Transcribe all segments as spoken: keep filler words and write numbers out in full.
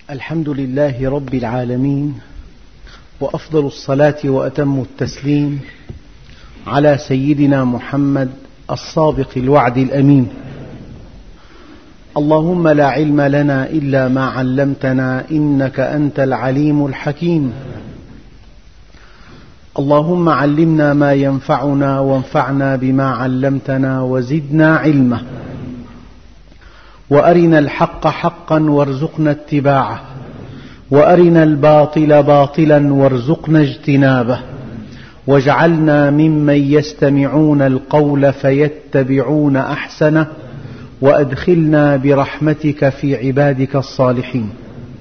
الحمد لله رب العالمين، وأفضل الصلاة وأتم التسليم على سيدنا محمد الصادق الوعد الأمين. اللهم لا علم لنا إلا ما علمتنا إنك أنت العليم الحكيم. اللهم علمنا ما ينفعنا وانفعنا بما علمتنا وزدنا علما، وأرنا الحق حقا وارزقنا اتباعه، وأرنا الباطل باطلا وارزقنا اجتنابه، واجعلنا ممن يستمعون القول فيتبعون أحسنه، وأدخلنا برحمتك في عبادك الصالحين.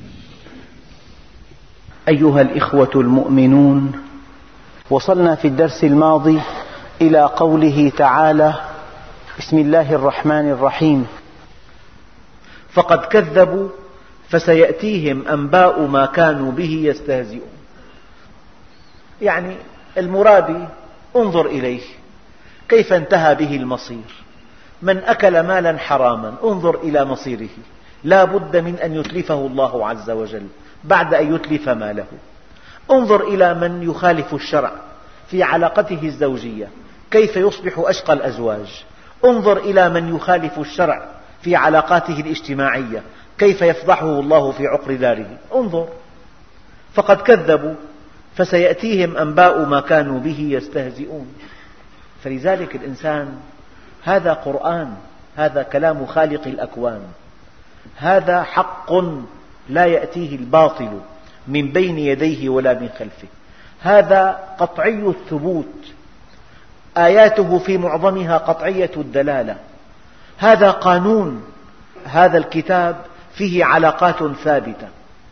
أيها الإخوة المؤمنون، وصلنا في الدرس الماضي إلى قوله تعالى: بسم الله الرحمن الرحيم: فقد كذبوا فسيأتيهم أنباء ما كانوا به يستهزئون. يعني المرابي انظر إليه كيف انتهى به المصير. من أكل مالا حراما انظر إلى مصيره، لا بد من أن يتلفه الله عز وجل بعد أن يتلف ماله. انظر إلى من يخالف الشرع في علاقته الزوجية كيف يصبح أشقى الأزواج. انظر إلى من يخالف الشرع في علاقاته الاجتماعية كيف يفضحه الله في عقر داره. انظر، فقد كذبوا فسيأتيهم أنباء ما كانوا به يستهزئون. فلذلك الإنسان، هذا قرآن، هذا كلام خالق الأكوان، هذا حق لا يأتيه الباطل من بين يديه ولا من خلفه، هذا قطعي الثبوت، آياته في معظمها قطعية الدلالة، هذا قانون. هذا الكتاب فيه علاقات ثابتة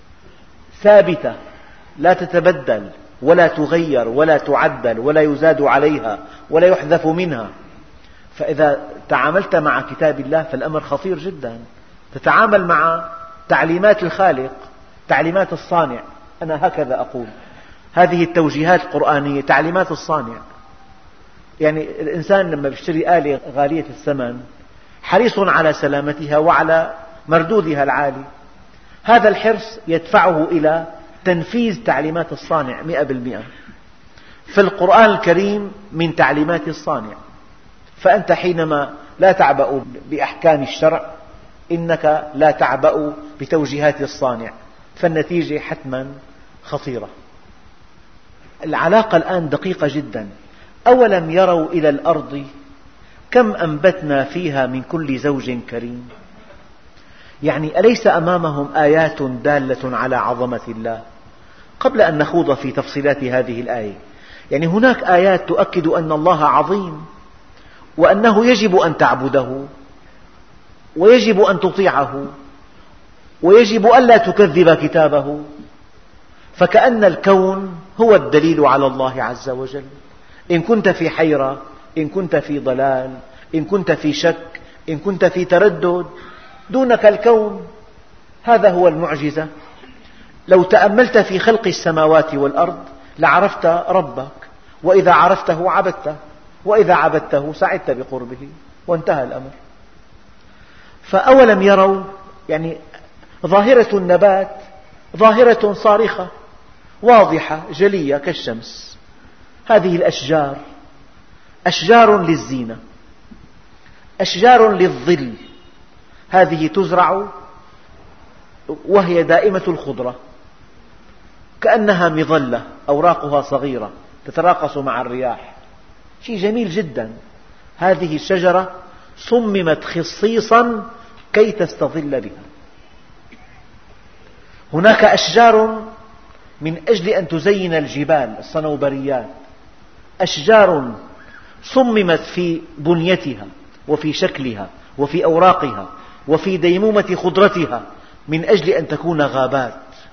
ثابتة لا تتبدل ولا تغير ولا تعدل ولا يزاد عليها ولا يحذف منها. فإذا تعاملت مع كتاب الله فالأمر خطير جدا. تتعامل مع تعليمات الخالق، تعليمات الصانع. أنا هكذا أقول، هذه التوجيهات القرآنية تعليمات الصانع. يعني الإنسان لما يشتري آلة غالية الثمن حريص على سلامتها وعلى مردودها العالي. هذا الحرص يدفعه إلى تنفيذ تعليمات الصانع مئة بالمئة. فالقرآن الكريم من تعليمات الصانع. فأنت حينما لا تعبأ بأحكام الشرع إنك لا تعبأ بتوجيهات الصانع، فالنتيجة حتما خطيرة. العلاقة الآن دقيقة جدا. أولم يروا إلى الأرض كم أنبتنا فيها من كل زوج كريم. يعني أليس أمامهم آيات دالة على عظمة الله؟ قبل أن نخوض في تفصيلات هذه الآية، يعني هناك آيات تؤكد أن الله عظيم، وأنه يجب أن تعبده، ويجب أن تطيعه، ويجب ألا تكذب كتابه. فكأن الكون هو الدليل على الله عز وجل. إن كنت في حيرة، إن كنت في ضلال، إن كنت في شك، إن كنت في تردد، دونك الكون. هذا هو المعجزة. لو تأملت في خلق السماوات والأرض لعرفت ربك، وإذا عرفته عبدته، وإذا عبدته سعدت بقربه، وانتهى الأمر. فأولم يروا، يعني ظاهرة النبات ظاهرة صارخة واضحة جلية كالشمس. هذه الأشجار أشجار للزينة، أشجار للظل. هذه تزرع وهي دائمة الخضرة كأنها مظلة، أوراقها صغيرة تتراقص مع الرياح، شيء جميل جدا. هذه الشجرة صممت خصيصا كي تستظل بها. هناك أشجار من أجل أن تزين الجبال، الصنوبريات، أشجار صممت في بنيتها وفي شكلها وفي أوراقها وفي ديمومة خضرتها من أجل أن تكون غابات.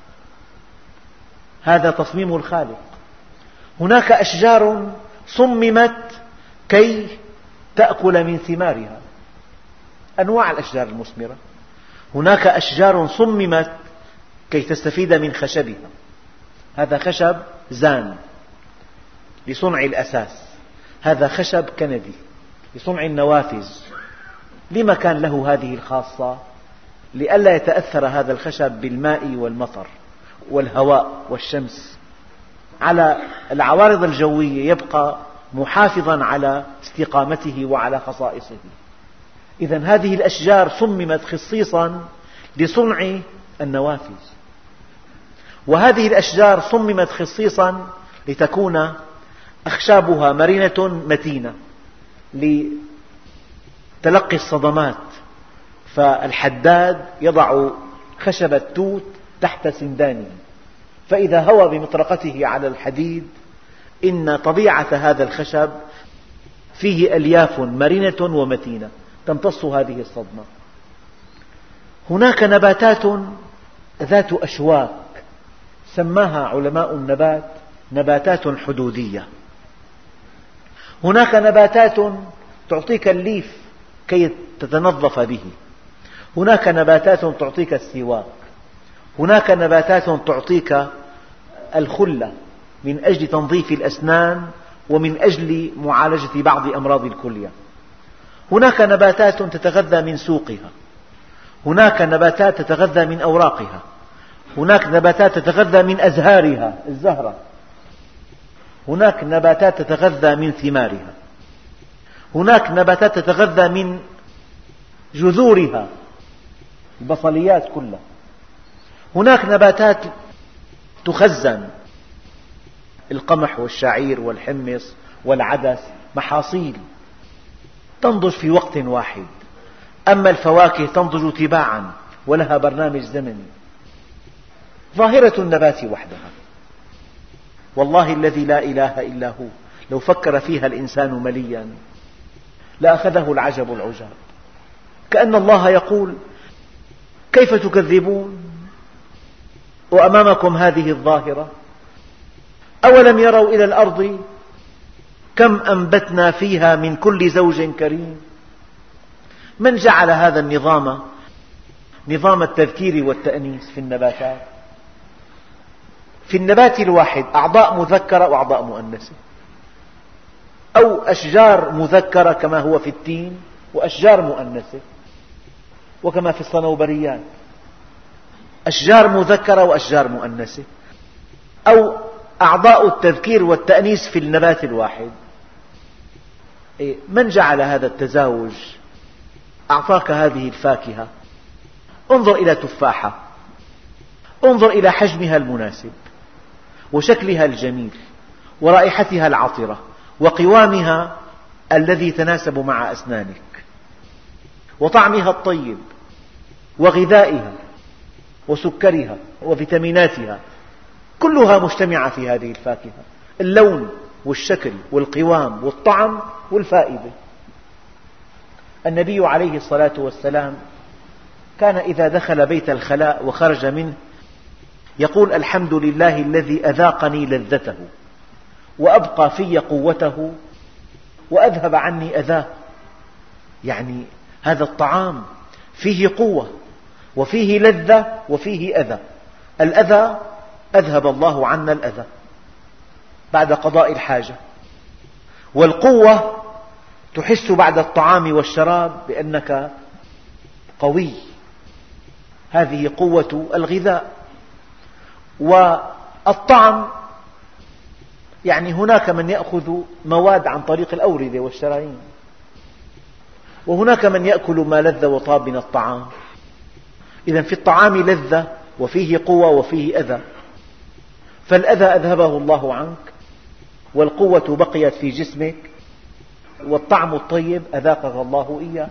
هذا تصميم الخالق. هناك أشجار صممت كي تأكل من ثمارها، أنواع الأشجار المثمرة. هناك أشجار صممت كي تستفيد من خشبها. هذا خشب زان لصنع الأساس، هذا خشب كندي لصنع النوافذ. لما كان له هذه الخاصة؟ لئلا يتأثر هذا الخشب بالماء والمطر والهواء والشمس على العوارض الجوية، يبقى محافظا على استقامته وعلى خصائصه. إذن هذه الأشجار صممت خصيصا لصنع النوافذ، وهذه الأشجار صممت خصيصا لتكون أخشابها مرنة متينة لتلقي الصدمات، فالحداد يضع خشب التوت تحت سندانه، فإذا هوى بمطرقته على الحديد إن طبيعة هذا الخشب فيه ألياف مرنة ومتينة تمتص هذه الصدمة. هناك نباتات ذات أشواك سماها علماء النبات نباتات حدودية. هناك نباتات تعطيك الليف كي تتنظف به، هناك نباتات تعطيك السواك، هناك نباتات تعطيك الخلة من أجل تنظيف الأسنان ومن أجل معالجة بعض أمراض الكلية. هناك نباتات تتغذى من سوقها، هناك نباتات تتغذى من أوراقها، هناك نباتات تتغذى من أزهارها الزهرة، هناك نباتات تتغذى من ثمارها، هناك نباتات تتغذى من جذورها البصليات كلها، هناك نباتات تخزن القمح والشعير والحمص والعدس محاصيل تنضج في وقت واحد. أما الفواكه تنضج تباعا ولها برنامج زمني. ظاهرة النبات وحدها والله الذي لا إله إلا هو لو فكر فيها الإنسان مليا لأخذه العجب العجاب، كأن الله يقول كيف تكذبون وأمامكم هذه الظاهرة؟ أولم يروا إلى الأرض كم أنبتنا فيها من كل زوج كريم. من جعل هذا النظام نظام التذكير والتأنيث في النباتات؟ في النبات الواحد أعضاء مذكرة وأعضاء مؤنثة، أو أشجار مذكرة كما هو في التين وأشجار مؤنثة، وكما في الصنوبريات أشجار مذكرة وأشجار مؤنثة، أو أعضاء التذكير والتأنيث في النبات الواحد. من جعل هذا التزاوج؟ أعطاك هذه الفاكهة، انظر إلى تفاحة، انظر إلى حجمها المناسب وشكلها الجميل ورائحتها العطرة وقوامها الذي يتناسب مع أسنانك وطعمها الطيب وغذائها وسكرها وفيتاميناتها كلها مجتمعة في هذه الفاكهة، اللون والشكل والقوام والطعم والفائدة. النبي عليه الصلاة والسلام كان إذا دخل بيت الخلاء وخرج منه يقول الحمد لله الذي أذاقني لذته وأبقى في قوته وأذهب عني أذاه. يعني هذا الطعام فيه قوة وفيه لذة وفيه أذى. الأذى أذهب الله عنا الأذى بعد قضاء الحاجة، والقوة تحس بعد الطعام والشراب بأنك قوي، هذه قوة الغذاء. والطعم يعني هناك من يأخذ مواد عن طريق الأوردة والشرايين، وهناك من يأكل ما لذ وطاب من الطعام. إذن في الطعام لذة وفيه قوة وفيه أذى، فالأذى أذهبه الله عنك والقوة بقيت في جسمك والطعم الطيب أذاقه الله إياه.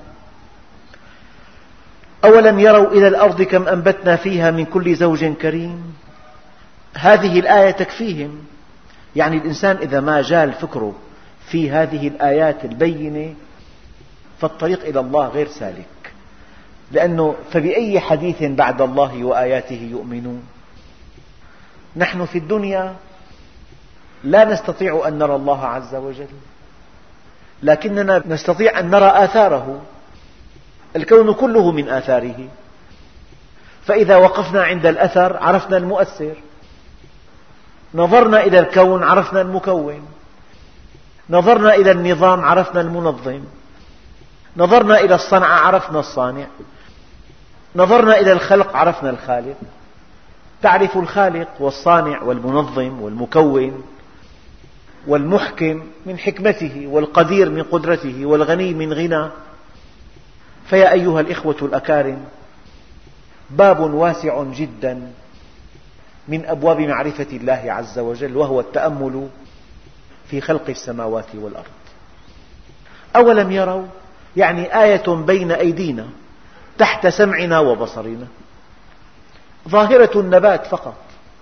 أولم يروا إلى الأرض كم أنبتنا فيها من كل زوج كريم. هذه الآية تكفيهم. يعني الإنسان إذا ما جال فكره في هذه الآيات البينة فالطريق إلى الله غير سالك، لأنه فبأي حديث بعد الله وآياته يؤمنون. نحن في الدنيا لا نستطيع أن نرى الله عز وجل، لكننا نستطيع أن نرى آثاره. الكون كله من آثاره، فإذا وقفنا عند الأثر عرفنا المؤثر، نظرنا إلى الكون عرفنا المكون، نظرنا إلى النظام عرفنا المنظم، نظرنا إلى الصنعة عرفنا الصانع. نظرنا إلى الخلق عرفنا الخالق، تعرف الخالق والصانع والمنظم والمكون والمحكم من حكمته، والقدير من قدرته، والغني من غنى. فيا أيها الإخوة الأكارم، باب واسع جدا من أبواب معرفة الله عز وجل، وهو التأمل في خلق السماوات والأرض. أولم يروا يعني آية بين أيدينا تحت سمعنا وبصرنا، ظاهرة النبات فقط،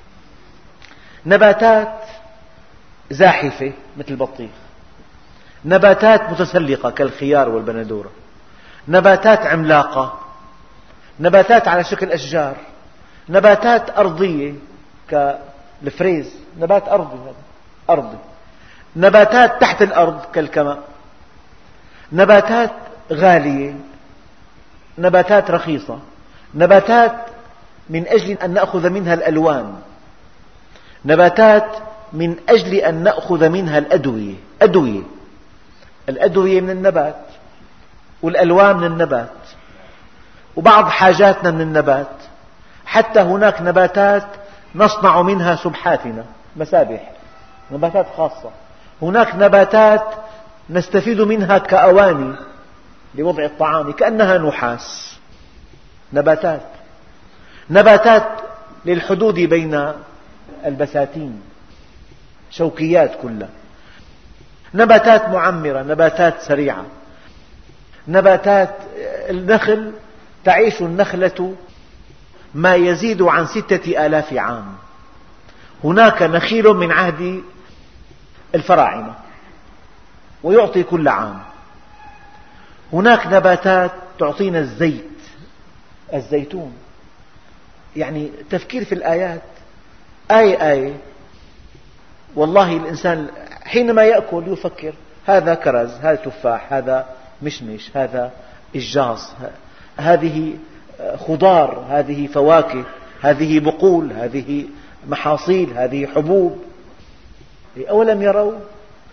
نباتات زاحفة مثل البطيخ، نباتات متسلقة كالخيار والبندورة، نباتات عملاقة، نباتات على شكل أشجار، نباتات أرضية كالفريز، نبات أرضي هذا أرضي، نباتات تحت الأرض كالكماء، نباتات غالية، نباتات رخيصة، نباتات من أجل أن نأخذ منها الألوان، نباتات من أجل أن نأخذ منها الأدوية، أدوية الأدوية من النبات، والألوان من النبات، وبعض حاجاتنا من النبات. حتى هناك نباتات نصنع منها سبحاتنا، مسابح، نباتات خاصة. هناك نباتات نستفيد منها كأواني لوضع الطعام كأنها نحاس، نباتات نباتات للحدود بين البساتين، شوكيات كلها، نباتات معمرة، نباتات سريعة، نباتات النخل، تعيش النخلة ما يزيد عن ستة آلاف عام. هناك نخيل من عهد الفراعنة ويعطي كل عام. هناك نباتات تعطينا الزيت، الزيتون. يعني تفكير في الآيات، آية آية. والله الإنسان حينما يأكل يفكر هذا كرز، هذا تفاح، هذا مشمش، هذا إجاص، هذه خضار، هذه فواكه، هذه بقول، هذه محاصيل، هذه حبوب. أولم يروا؟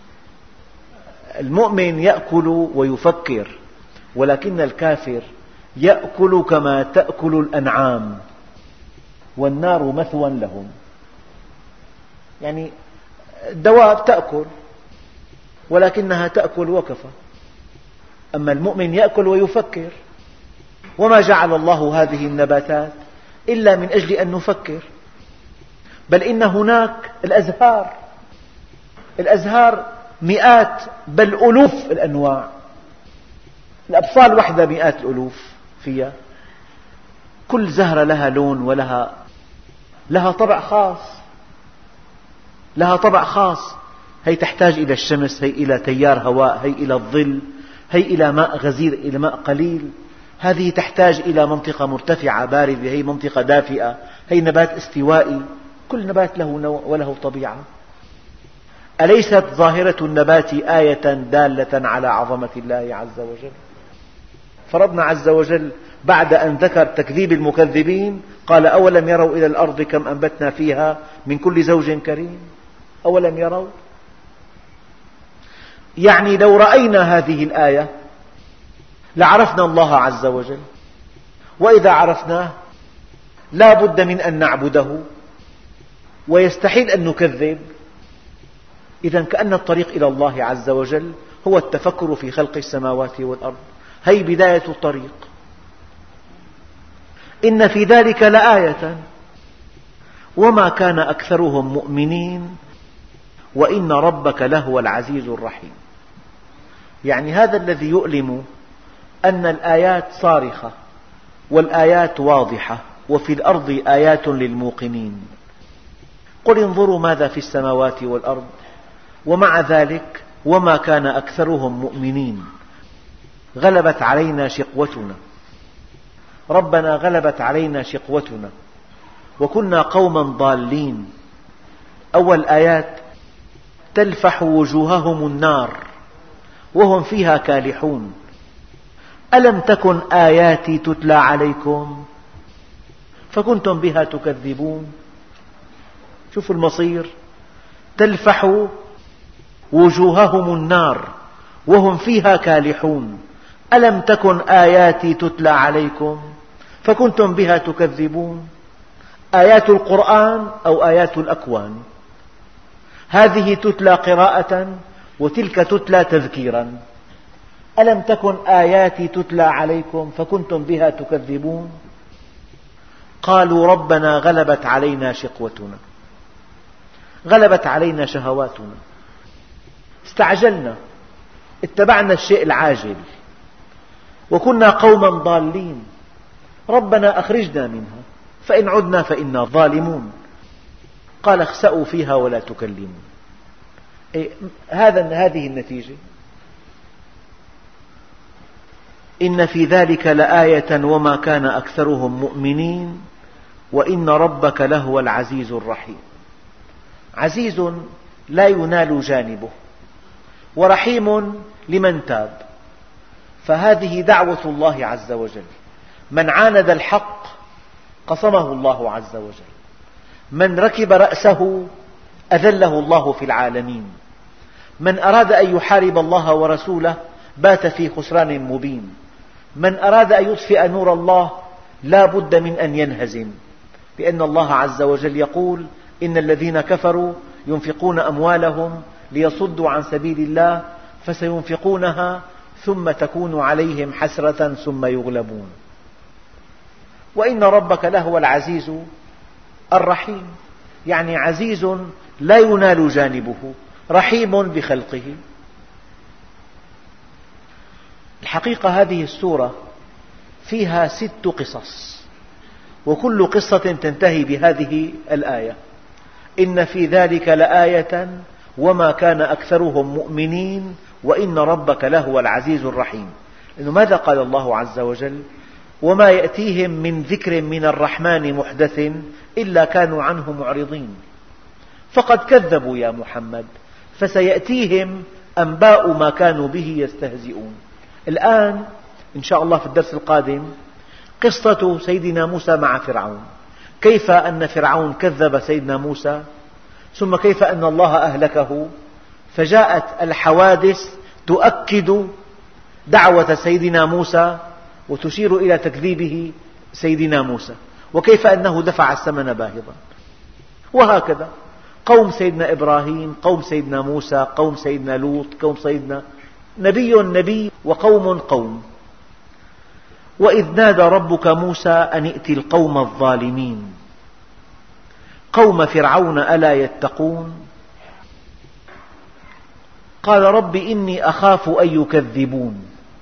المؤمن يأكل ويفكر، ولكن الكافر يأكل كما تأكل الأنعام، والنار مثوى لهم. يعني الدواب تأكل ولكنها تأكل وكفى، أما المؤمن يأكل ويفكر. وما جعل الله هذه النباتات إلا من أجل أن نفكر، بل إن هناك الأزهار، الأزهار مئات بل ألوف الأنواع، الأبصال وحدها مئات الألوف فيها، كل زهرة لها لون ولها لها طبع خاص، لها طبع خاص. هي تحتاج إلى الشمس، هي إلى تيار هواء، هي إلى الظل، هي إلى ماء غزير، إلى ماء قليل، هذه تحتاج إلى منطقة مرتفعة باردة، هي منطقة دافئة، هي نبات استوائي. كل نبات له نوع وله طبيعة. أليست ظاهرة النبات آية دالة على عظمة الله عز وجل؟ فربنا عز وجل بعد أن ذكر تكذيب المكذبين قال أولم يروا إلى الأرض كم أنبتنا فيها من كل زوج كريم. أولم يروا؟ يعني لو رأينا هذه الآية لعرفنا الله عز وجل، وإذا عرفناه لا بد من أن نعبده، ويستحيل أن نكذب. إذن كأن الطريق إلى الله عز وجل هو التفكر في خلق السماوات والأرض، هي بداية الطريق. إن في ذلك لآية وما كان أكثرهم مؤمنين وإن ربك لهو العزيز الرحيم. يعني هذا الذي يؤلم أن الآيات صارخة والآيات واضحة، وفي الأرض آيات للموقنين. قل انظروا ماذا في السماوات والأرض، ومع ذلك وما كان أكثرهم مؤمنين. غلبت علينا شقوتنا، ربنا غلبت علينا شقوتنا وكنا قوما ضالين. أول آيات تلفح وجوههم النار وهم فيها كالحون. ألم تكن آياتي تتلى عليكم فكنتم بها تكذبون. شوفوا المصير، تلفح وجوههم النار وهم فيها كالحون. ألم تكن آياتي تتلى عليكم فكنتم بها تكذبون. آيات القرآن أو آيات الأكوان، هذه تتلى قراءة وتلك تتلى تذكيرا. ألم تكن آياتي تتلى عليكم فكنتم بها تكذبون. قالوا ربنا غلبت علينا شقوتنا، غلبت علينا شهواتنا، استعجلنا، اتبعنا الشيء العاجل، وكنا قوما ضالين، ربنا أخرجنا منها فإن عدنا فإنا ظالمون. قال اخسأوا فيها ولا تكلمون. هذا هذه النتيجة. إن في ذلك لآية وما كان أكثرهم مؤمنين وإن ربك لهو العزيز الرحيم. عزيز لا ينال جانبه، ورحيم لمن تاب. فهذه دعوة الله عز وجل. من عاند الحق قصمه الله عز وجل، من ركب رأسه أذله الله في العالمين، من أراد أن يحارب الله ورسوله بات في خسران مبين، من أراد أن يطفئ نور الله لا بد من أن ينهزم، لأن الله عز وجل يقول إن الذين كفروا ينفقون أموالهم ليصدوا عن سبيل الله فسينفقونها ثم تكون عليهم حسرة ثم يغلبون. وإن ربك لهو العزيز الرحيم، يعني عزيز لا ينال جانبه، رحيم بخلقه. الحقيقة هذه السورة فيها ست قصص، وكل قصة تنتهي بهذه الآية: إن في ذلك لآية وما كان أكثرهم مؤمنين وإن ربك لهو العزيز الرحيم. إنه ماذا قال الله عز وجل؟ وما يأتيهم من ذكر من الرحمن محدث إلا كانوا عنه معرضين. فقد كذبوا يا محمد، فسيأتيهم أنباء ما كانوا به يستهزئون. الآن إن شاء الله في الدرس القادم قصة سيدنا موسى مع فرعون، كيف أن فرعون كذب سيدنا موسى، ثم كيف أن الله أهلكه. فجاءت الحوادث تؤكد دعوة سيدنا موسى وتشير إلى تكذيبه سيدنا موسى، وكيف أنه دفع الثمن باهظا. وهكذا قوم سيدنا إبراهيم، قوم سيدنا موسى، قوم سيدنا لوط، قوم سيدنا نبي نبي وقوم قوم. وإذ نادى ربك موسى أن ائت القوم الظالمين قوم فرعون ألا يتقون. قال رب إني أخاف أن يكذبون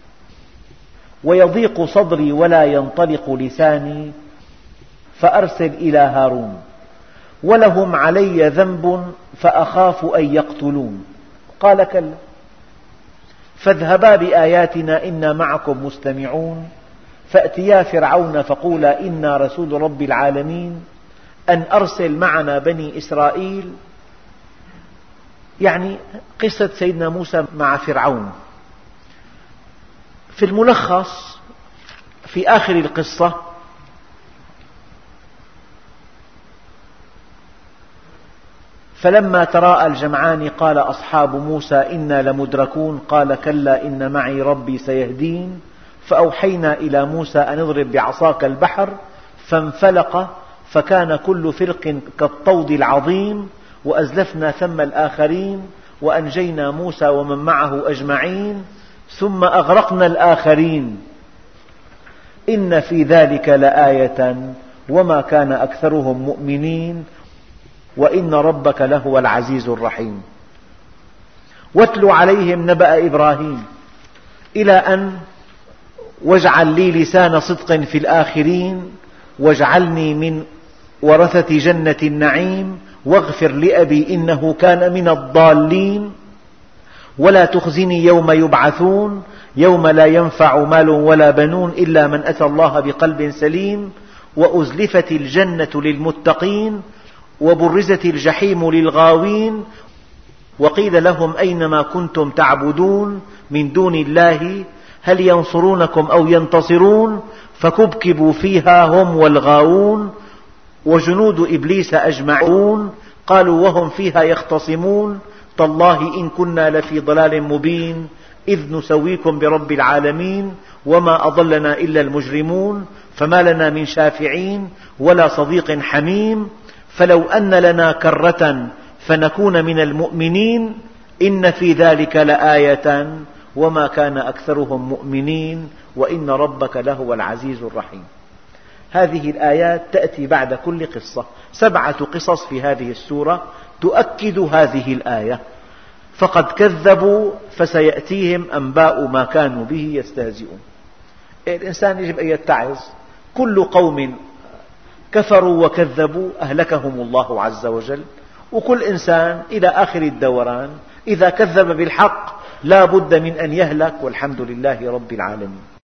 ويضيق صدري ولا ينطلق لساني فأرسل إلى هارون ولهم علي ذنب فأخاف أن يقتلون. قال كلا فاذهبا بآياتنا إنا معكم مستمعون فأتيا فرعون فقولا إنا رسول رب العالمين أن أرسل معنا بني إسرائيل. يعني قصة سيدنا موسى مع فرعون. في الملخص في آخر القصة فلما تراءى الجمعان قال أصحاب موسى إنا لمدركون قال كلا إن معي ربي سيهدين فأوحينا إلى موسى أن اضرب بعصاك البحر فانفلق فكان كل فرق كالطود العظيم وأزلفنا ثم الآخرين وأنجينا موسى ومن معه أجمعين ثم أغرقنا الآخرين إن في ذلك لآية وما كان أكثرهم مؤمنين وإن ربك لهو العزيز الرحيم. واتل عليهم نبأ إبراهيم إلى أن واجعل لي لسان صدق في الآخرين واجعلني من ورثة جنة النعيم واغفر لأبي إنه كان من الضالين ولا تخزني يوم يبعثون يوم لا ينفع مال ولا بنون إلا من أتى الله بقلب سليم وأزلفت الجنة للمتقين وبرزت الجحيم للغاوين وقيل لهم أينما كنتم تعبدون من دون الله هل ينصرونكم أو ينتصرون فكبكبوا فيها هم والغاوون وجنود إبليس أجمعون قالوا وهم فيها يختصمون تالله إن كنا لفي ضلال مبين إذ نسويكم برب العالمين وما أضلنا إلا المجرمون فما لنا من شافعين ولا صديق حميم فلو أن لنا كرة فنكون من المؤمنين إن في ذلك لآية وما كان أكثرهم مؤمنين وإن ربك لهو العزيز الرحيم. هذه الآيات تأتي بعد كل قصة، سبعة قصص في هذه السورة تؤكد هذه الآية. فقد كذبوا فسيأتيهم أنباء ما كانوا به يستهزئون. الإنسان يجب أن يتعظ. كل قوم كفروا وكذبوا أهلكهم الله عز وجل، وكل إنسان إلى آخر الدوران إذا كذب بالحق لا بد من أن يهلك، والحمد لله رب العالمين.